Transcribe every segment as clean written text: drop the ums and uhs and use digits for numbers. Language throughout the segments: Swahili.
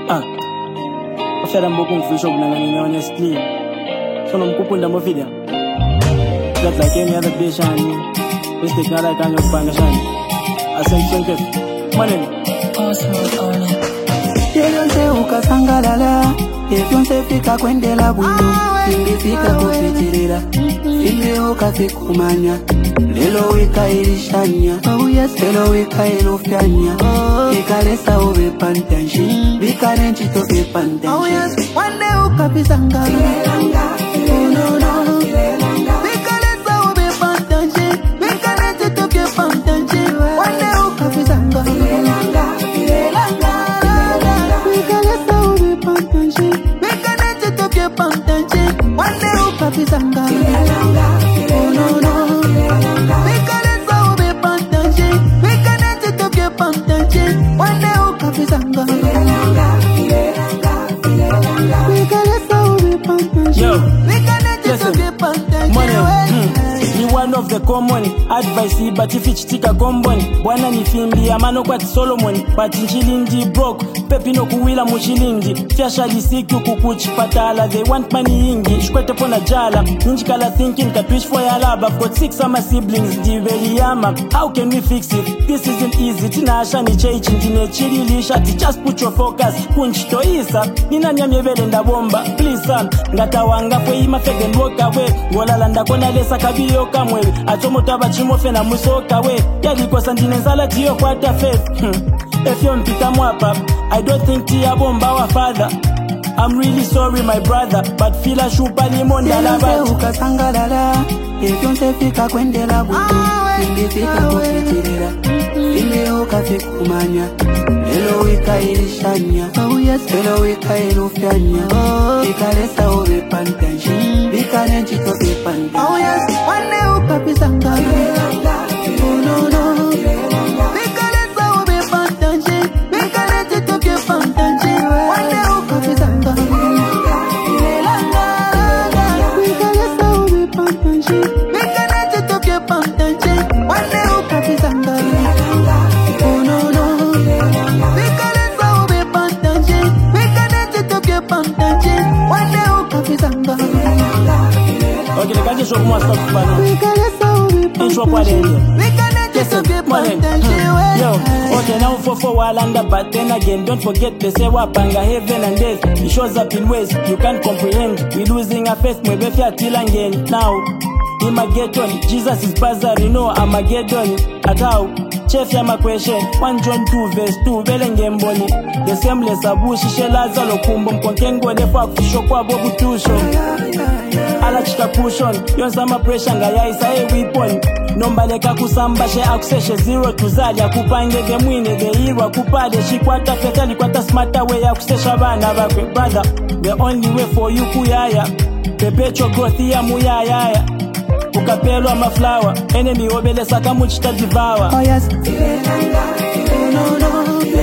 Ah, ofera mboku mfisho kunangani honestly. So no mkupunda mo video. Just like any other day shani. This take not like any panga shani. Ascension money. Osmond on it. Yeyonse ukasangalala, yeyonse fika kwendela bulu, ingifika kufitirira, ileo kafikumanya, lelo wika ilishanya, lelo wika ilufyanya, ikalesa ube pantanshi, vikane nchito vipantanshi. One day ukapisangala, oh no no, vikalesa ube pantanshi, vikane nchito vipantanshi. One day ukapisangala, one day ukapisanga, oh no no, vikalesa ube pantanshi, vikane chitopye pantanshi. One day ukapisanga, vikalesa ube pantanshi, vikane chitopye pantanshi. Ni one of the common advice, but if it's tika comboni bwana ni fimbi amano kwa Solomon, but nchilindi broke pepino kuwila muchilindi fiashali siku kukuchi patala. They want money ingi shkwete pona jala ninji kala thinking ka twitch for your lab. I've got 6 summer siblings di veliyama. How can we fix it? This isn't easy. Tina asha ni chechi njine chili lisha. Just put your focus kunchito isa nina nyamyevele nda bomba. Please son ngatawanga kwe ima fegen walk away. Ngola landa kona lesa kabiyo kamwe atomotaba chimofe na musoka we yalikosa ndine nzala tiyo kwata faith. If you mpita mwapa, I don't think tia bomba wa father. I'm really sorry my brother, but fila shupa limonda la bat. Yeyonse ukasangalala, yeyonse fika kwendela bulu, ingifika kufitirira, ileo kafikumanya, lelo wika ilishanya, lelo wika ilufyanya, ikalesa ube pantanshi, vikane nchito vipantanshi. One day ukapisanga, oh no no, vikalesa ube pantanshi, vikane nchito vipantanshi. One day ukapisanga, vikalesa ube pantanshi, vikane nchito vipantanshi. One day ukapisanga, oh no no, vikalesa ube pantanshi, vikane nchito vipantanshi. One day ukapisanga, Okay, the guy just show more stuff for now. vikalesa ube Intro part area. vikane nchito vipantanshi. Yo, okay, now for Walanda, but then again, don't forget they say wapanga heaven and death. It shows up in ways you can't comprehend. We losing our faith, maybe till again. Now, Armageddon, Jesus is bazar, you know Armageddon. Atau, chef ya ma question, 1 John 2 verse 2, belenge mboni. The same les abushi shelaza lokumbo mkonkengo lefa kufisho kwa bobu tusho. Ala chita pushon, yon sama pressure ngaya isa weapon. Nombaleka kusamba she akuseshe 0 tuzali akupange the mwine the hero akupade shikwata fetali kwata smarter way akusesha bana bakwe brother. The only way for you kuyaya perpetual growth ya muyaya ukapelwa maflower enemy obelesa kamuchita divawa. Oh yes, oh no no,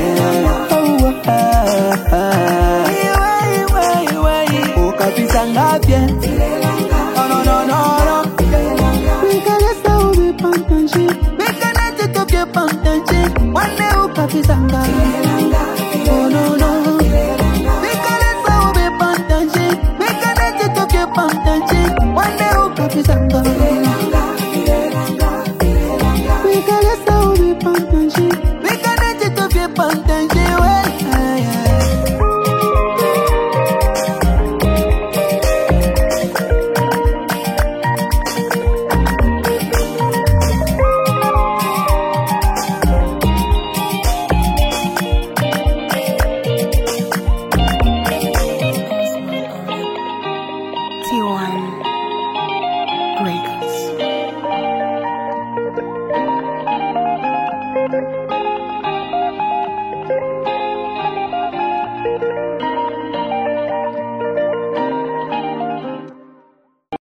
ukapisanga bien, oh no no no no, vikalesa ube pantanshi, vikane chitopye pantanshi. One day ukapisanga, oh no no, vikalesa ube pantanshi, vikane chitopye pantanshi. One day ukapisanga, vikalesa ube pantanshi, vikane chitopye pantanshi. T1 Records.